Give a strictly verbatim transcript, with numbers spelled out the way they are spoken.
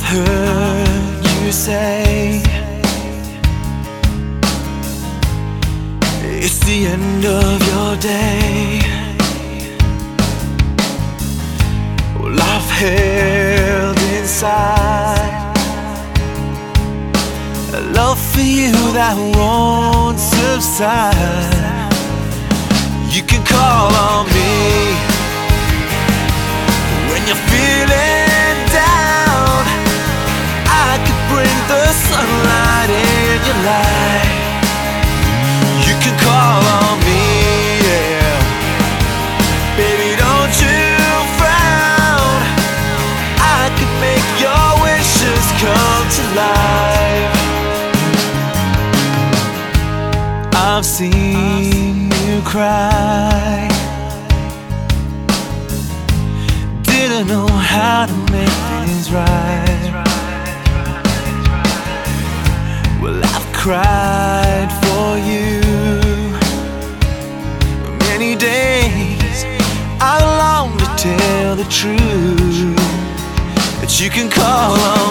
heard you say it's the end of your day. Well, I've held inside a love for you that won't subside. You can call on me when you're feeling down. I could bring the sunlight in your life. You can call on me, yeah. Baby, don't you frown. I could make your wishes come to life. I've seen you cry, didn't know how to make things right. Well, I've cried for you many days. I long to tell the truth, but you can call on